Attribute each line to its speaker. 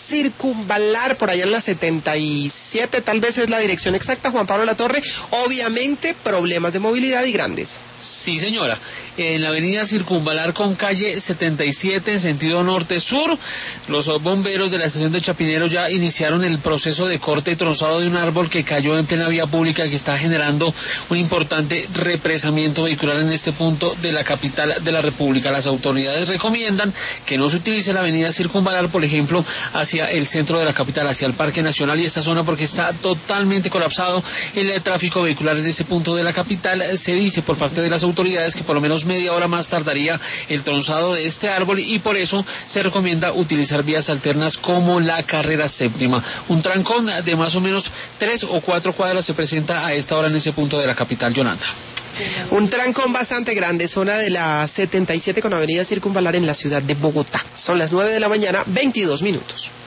Speaker 1: Circunvalar, por allá en la 77, tal vez es la dirección exacta, Juan Pablo Latorre. Obviamente, problemas de movilidad y grandes.
Speaker 2: Sí, señora. En la avenida Circunvalar con calle 77 en sentido norte-sur, los bomberos de la estación de Chapinero ya iniciaron el proceso de corte y trozado de un árbol que cayó en plena vía pública y que está generando un importante represamiento vehicular en este punto de la capital de la República. Las autoridades recomiendan que no se utilice la avenida Circunvalar, por ejemplo, hacia el centro de la capital, hacia el Parque Nacional y esta zona, porque está totalmente colapsado el tráfico vehicular en ese punto de la capital. Se dice por parte de las autoridades que por lo menos media hora más tardaría el tronzado de este árbol y por eso se recomienda utilizar vías alternas como la carrera séptima. Un trancón de más o menos 3 o 4 cuadras se presenta a esta hora en ese punto de la capital, Yolanda.
Speaker 1: Un trancón bastante grande, zona de la 77 con avenida Circunvalar en la ciudad de Bogotá. Son las 9 de la mañana, 22 minutos.